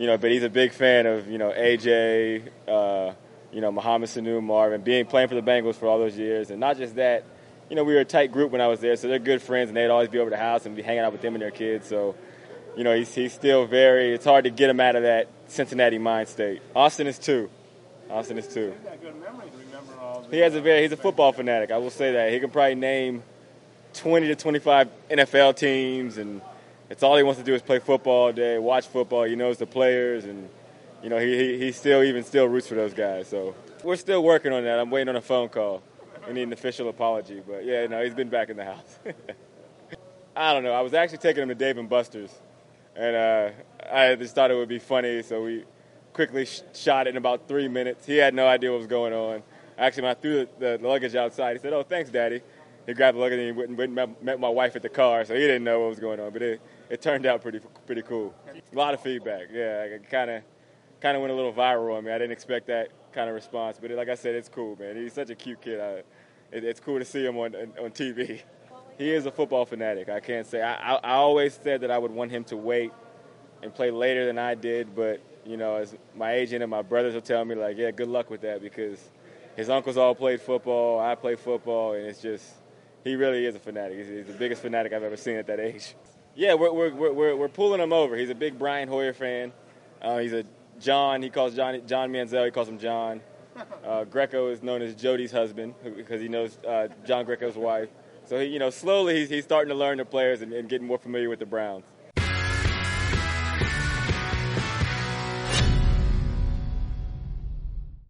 but he's a big fan of, AJ, Mohamed Sanu, Marvin, playing for the Bengals for all those years. And not just that, we were a tight group when I was there, so they're good friends, and they'd always be over the house and be hanging out with them and their kids. So, he's still it's hard to get him out of that Cincinnati mind state. Austin is too. He's got good memory to remember all the He's a football fanatic, I will say that. He can probably name 20 to 25 NFL teams, and it's all he wants to do is play football all day, watch football. He knows the players, and he still roots for those guys. So we're still working on that. I'm waiting on a phone call. We need an official apology, but he's been back in the house. I don't know. I was actually taking him to Dave & Buster's, and I just thought it would be funny, so we quickly shot it in about 3 minutes. He had no idea what was going on. Actually, when I threw the luggage outside, he said, "Oh, thanks, Daddy." He grabbed the luggage and he went and met my wife at the car, so he didn't know what was going on. But it turned out pretty cool. A lot of feedback. Yeah, it kind of went a little viral on me. I didn't expect that kind of response, but like I said, it's cool, man. He's such a cute kid. It's cool to see him on TV. He is a football fanatic. I can't say. I always said that I would want him to wait and play later than I did, but as my agent and my brothers will tell me, like, yeah, good luck with that, because his uncles all played football, I play football, and it's just, he really is a fanatic. He's the biggest fanatic I've ever seen at that age. Yeah, we're pulling him over. He's a big Brian Hoyer fan. He's a John. He calls John Manziel. He calls him John. Greco is known as Jody's husband because he knows John Greco's wife. So slowly he's starting to learn the players and getting more familiar with the Browns.